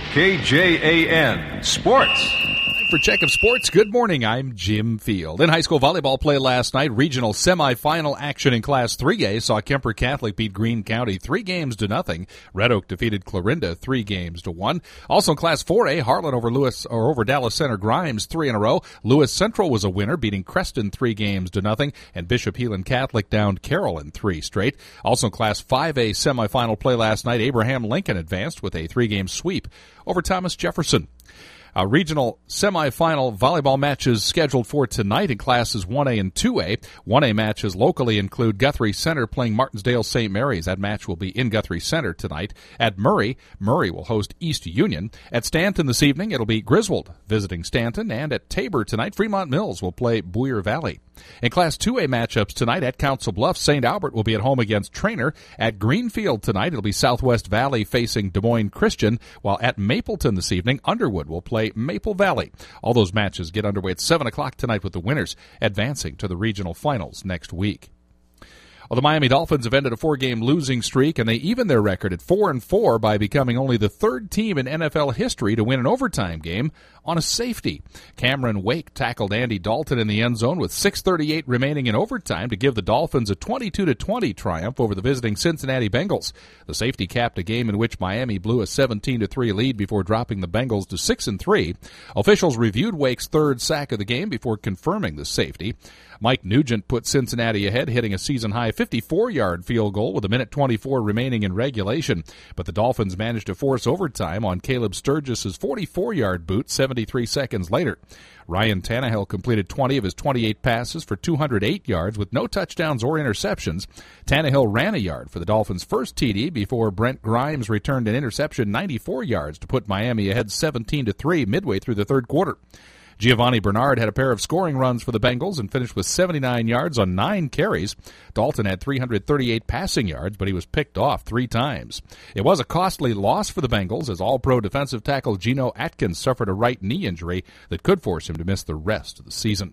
KJAN Sports. For Check of Sports, good morning. I'm Jim Field. In high school volleyball play last night, regional semifinal action in Class 3A saw Kemper Catholic beat Greene County 3-0. Red Oak defeated Clarinda 3-1. Also in Class 4A, Harlan over Dallas Center Grimes 3 in a row. Lewis Central was a winner, beating Creston 3-0, and Bishop Heelan Catholic downed Carroll in 3 straight. Also in Class 5A semifinal play last night, Abraham Lincoln advanced with a 3-game sweep over Thomas Jefferson. Regional semifinal volleyball matches scheduled for tonight in classes 1A and 2A. 1A matches locally include Guthrie Center playing Martinsdale St. Mary's. That match will be in Guthrie Center tonight. At Murray will host East Union. At Stanton this evening, it'll be Griswold visiting Stanton. And at Tabor tonight, Fremont Mills will play Boyer Valley. In Class 2A matchups tonight at Council Bluffs, St. Albert will be at home against Traynor. At Greenfield tonight, it'll be Southwest Valley facing Des Moines Christian, while at Mapleton this evening, Underwood will play Maple Valley. All those matches get underway at 7 o'clock tonight with the winners advancing to the regional finals next week. Well, the Miami Dolphins have ended a 4-game losing streak, and they evened their record at 4-4 by becoming only the 3rd team in NFL history to win an overtime game on a safety. Cameron Wake tackled Andy Dalton in the end zone with 6:38 remaining in overtime to give the Dolphins a 22-20 triumph over the visiting Cincinnati Bengals. The safety capped a game in which Miami blew a 17-3 lead before dropping the Bengals to 6-3. Officials reviewed Wake's 3rd sack of the game before confirming the safety. Mike Nugent put Cincinnati ahead, hitting a season-high 54-yard field goal with 1:24 remaining in regulation. But the Dolphins managed to force overtime on Caleb Sturgis' 44-yard boot 73 seconds later. Ryan Tannehill completed 20 of his 28 passes for 208 yards with no touchdowns or interceptions. Tannehill ran a yard for the Dolphins' first TD before Brent Grimes returned an interception 94 yards to put Miami ahead 17-3 midway through the 3rd quarter. Giovanni Bernard had a pair of scoring runs for the Bengals and finished with 79 yards on 9 carries. Dalton had 338 passing yards, but he was picked off 3 times. It was a costly loss for the Bengals as All-Pro defensive tackle Geno Atkins suffered a right knee injury that could force him to miss the rest of the season.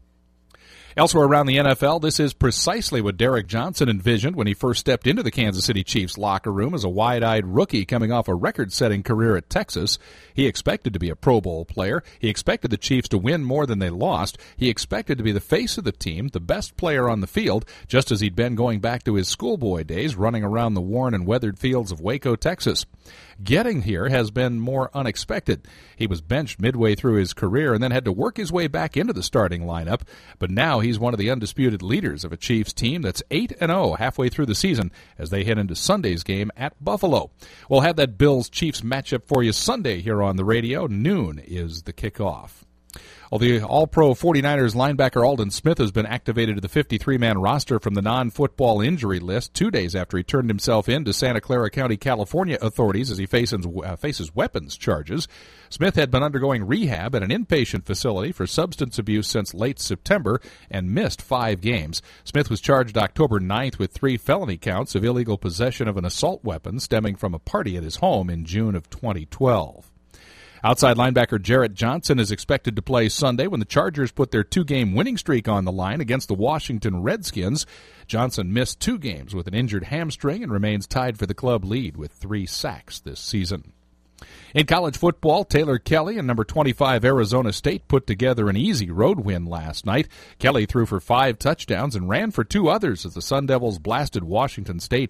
Elsewhere around the NFL, this is precisely what Derek Johnson envisioned when he first stepped into the Kansas City Chiefs locker room as a wide-eyed rookie coming off a record-setting career at Texas. He expected to be a Pro Bowl player. He expected the Chiefs to win more than they lost. He expected to be the face of the team, the best player on the field, just as he'd been going back to his schoolboy days running around the worn and weathered fields of Waco, Texas. Getting here has been more unexpected. He was benched midway through his career and then had to work his way back into the starting lineup, but now he's one of the undisputed leaders of a Chiefs team that's 8-0 halfway through the season as they head into Sunday's game at Buffalo. We'll have that Bills-Chiefs matchup for you Sunday here on the radio. Noon is the kickoff. Well, the All-Pro 49ers linebacker Aldon Smith has been activated to the 53-man roster from the non-football injury list 2 days after he turned himself in to Santa Clara County, California authorities as he faces weapons charges. Smith had been undergoing rehab at an inpatient facility for substance abuse since late September and missed 5 games. Smith was charged October 9th with 3 felony counts of illegal possession of an assault weapon stemming from a party at his home in June of 2012. Outside linebacker Jarrett Johnson is expected to play Sunday when the Chargers put their 2-game winning streak on the line against the Washington Redskins. Johnson missed 2 games with an injured hamstring and remains tied for the club lead with 3 sacks this season. In college football, Taylor Kelly and number 25 Arizona State put together an easy road win last night. Kelly threw for 5 touchdowns and ran for 2 others as the Sun Devils blasted Washington State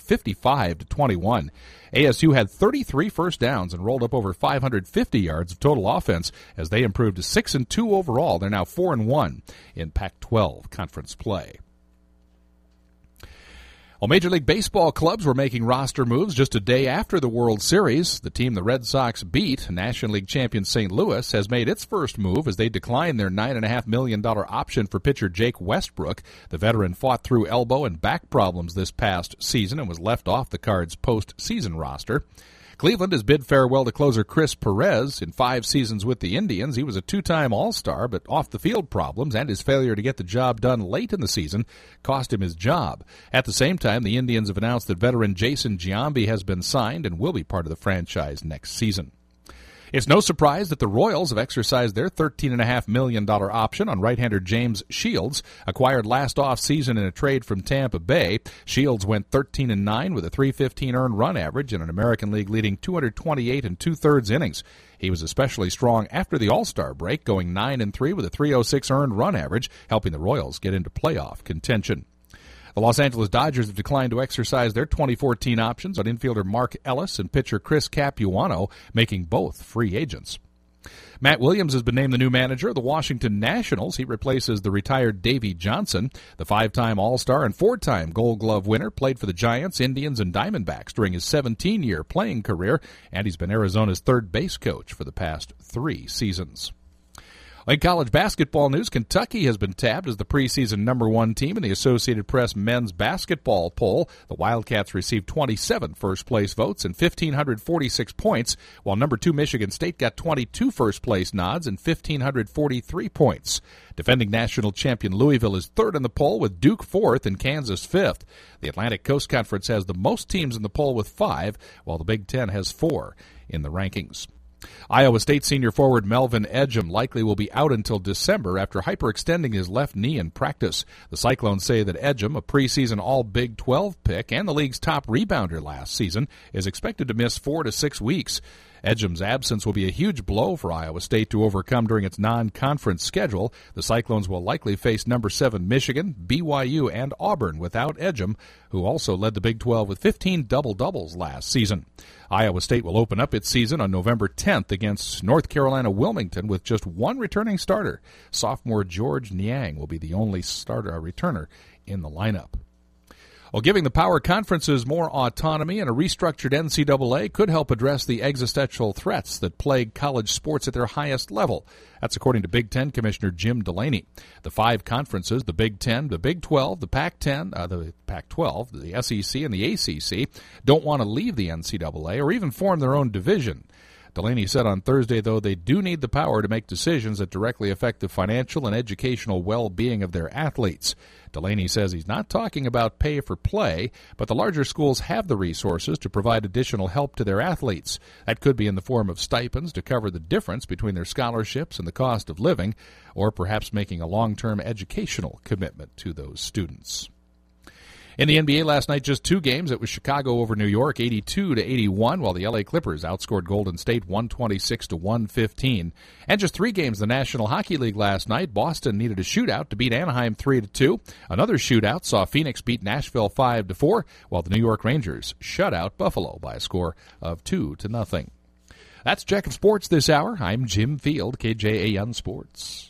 55-21. ASU had 33 first downs and rolled up over 550 yards of total offense as they improved to 6-2 overall. They're now 4-1 in Pac-12 conference play. Well, Major League Baseball clubs were making roster moves just a day after the World Series. The team the Red Sox beat, National League champion St. Louis, has made its first move as they declined their $9.5 million option for pitcher Jake Westbrook. The veteran fought through elbow and back problems this past season and was left off the Cards' postseason roster. Cleveland has bid farewell to closer Chris Perez. In 5 seasons with the Indians, he was a 2-time All-Star, but off-the-field problems and his failure to get the job done late in the season cost him his job. At the same time, the Indians have announced that veteran Jason Giambi has been signed and will be part of the franchise next season. It's no surprise that the Royals have exercised their $13.5 million option on right-hander James Shields, acquired last offseason in a trade from Tampa Bay. Shields went 13-9 with a .315 earned run average in an American League leading 228 2/3 innings. He was especially strong after the All-Star break, going 9-3 with a .306 earned run average, helping the Royals get into playoff contention. The Los Angeles Dodgers have declined to exercise their 2014 options on infielder Mark Ellis and pitcher Chris Capuano, making both free agents. Matt Williams has been named the new manager of the Washington Nationals. He replaces the retired Davey Johnson. The 5-time All-Star and 4-time Gold Glove winner played for the Giants, Indians, and Diamondbacks during his 17-year playing career, and he's been Arizona's third base coach for the past 3 seasons. In college basketball news, Kentucky has been tabbed as the preseason #1 team in the Associated Press men's basketball poll. The Wildcats received 27 first-place votes and 1,546 points, while #2 Michigan State got 22 first-place nods and 1,543 points. Defending national champion Louisville is third in the poll, with Duke fourth and Kansas fifth. The Atlantic Coast Conference has the most teams in the poll with 5, while the Big Ten has 4 in the rankings. Iowa State senior forward Melvin Ejim likely will be out until December after hyperextending his left knee in practice. The Cyclones say that Ejim, a preseason All-Big 12 pick and the league's top rebounder last season, is expected to miss 4 to 6 weeks. Ejim's absence will be a huge blow for Iowa State to overcome during its non-conference schedule. The Cyclones will likely face #7 Michigan, BYU, and Auburn without Ejim, who also led the Big 12 with 15 double-doubles last season. Iowa State will open up its season on November 10th against North Carolina Wilmington with just one returning starter. Sophomore George Niang will be the only returner in the lineup. Well, giving the power conferences more autonomy and a restructured NCAA could help address the existential threats that plague college sports at their highest level. That's according to Big Ten Commissioner Jim Delaney. The 5 conferences, the Big Ten, the Big 12, the Pac-10, the Pac-12, the SEC, and the ACC, don't want to leave the NCAA or even form their own division. Delaney said on Thursday, though, they do need the power to make decisions that directly affect the financial and educational well-being of their athletes. Delaney says he's not talking about pay for play, but the larger schools have the resources to provide additional help to their athletes. That could be in the form of stipends to cover the difference between their scholarships and the cost of living, or perhaps making a long-term educational commitment to those students. In the NBA last night, just 2 games. It was Chicago over New York, 82-81, while the LA Clippers outscored Golden State 126-115. And just 3 games in the National Hockey League last night. Boston needed a shootout to beat Anaheim 3-2. Another shootout saw Phoenix beat Nashville 5-4, while the New York Rangers shut out Buffalo by a score of 2-0. That's Jack of Sports this hour. I'm Jim Field, KJAN Sports.